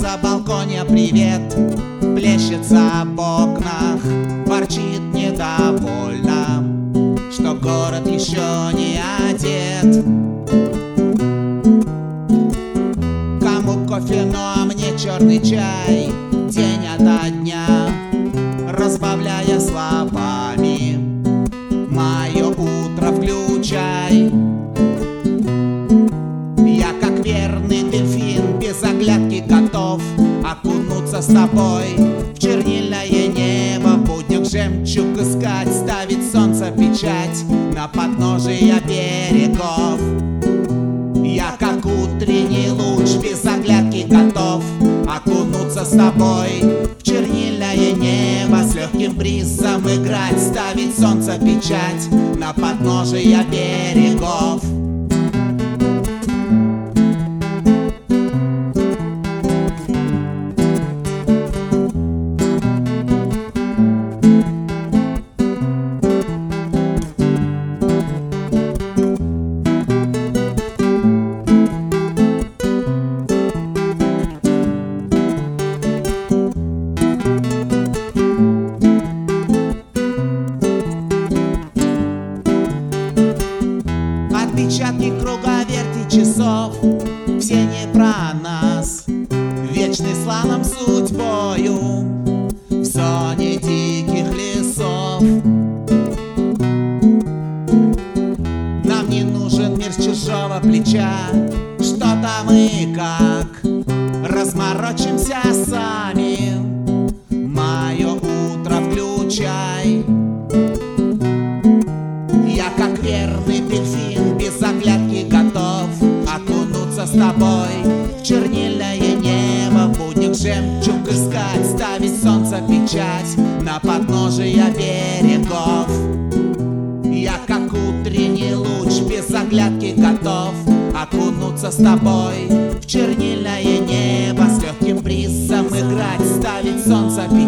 за балконе привет, плещется об окнах, ворчит недовольно, что город еще не одет. Кому кофе, ну а мне черный чай, день ото дня, разбавляя словами мое утро включай. Я как верный дельфин без оглядки готов окунуться с тобой в чернильное небо, в буднях жемчуг искать, ставить солнце печать на подножия берегов. Я как утренний луч без оглядки готов окунуться с тобой в чернильное небо, с легким бризом играть, ставить солнце печать на подножия берегов. Отпечатки круговерти часов, все не про нас, вечный слалом судьбою в зоне диких лесов. Нам не нужен мир с чужого плеча, что-то мы как разморочимся сами, мое утро включай. Я как верный дельфин без оглядки готов окунуться с тобой в чернильное небо, в буднях жемчуг искать, ставить солнце печать на подножия берегов. Я как утренний луч без оглядки готов окунуться с тобой в чернильное небо, с легким бризом играть, ставить солнце печать